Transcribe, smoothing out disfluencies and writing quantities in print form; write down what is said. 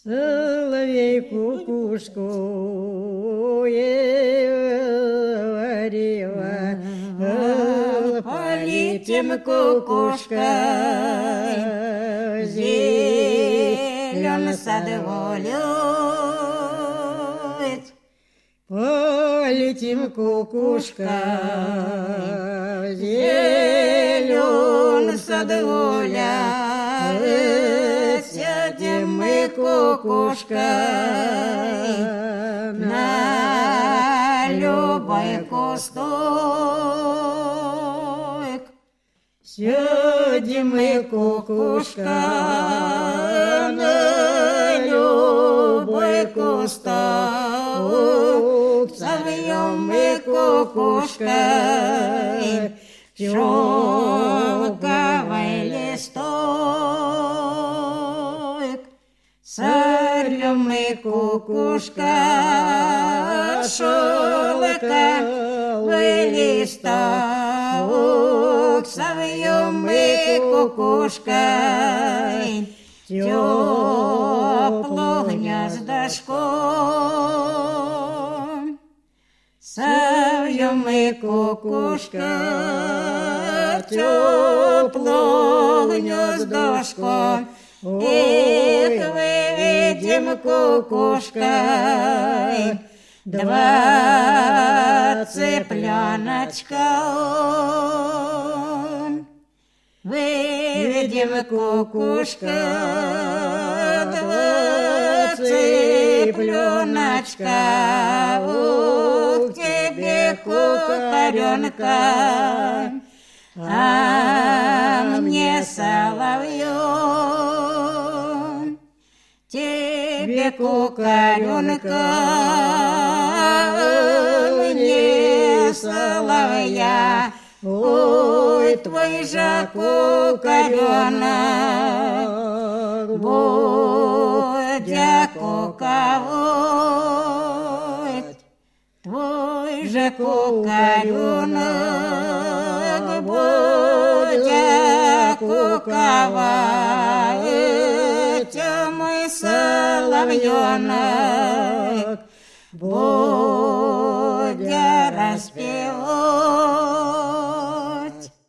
Соловей кукушку варила, полетим кукушкой в зеленый сад гулять. Полетим кукушка в зеленый сад гулять. Сядем мы кукушкой на любой кусток. Сядем мы кукушка на любой кусток. Совьем мы кукушкой шелковый листок. Сорвем мы кукушка шелковый листок. Совьем мы кукушкой тепло гнездышко. Совьем мы кукушка тепло гнездышко. Эх, выведем кукушкой два цыпленочка. Выведем кукушка два цыпленочка. Ух, тебе кукаренка, а мне соловьем. Тебе кукаренка, мне соловья. Ой, твой же кукаренок будя куковать. Твой же кукаренок будя куковать. Мой соловьенок будя распевать.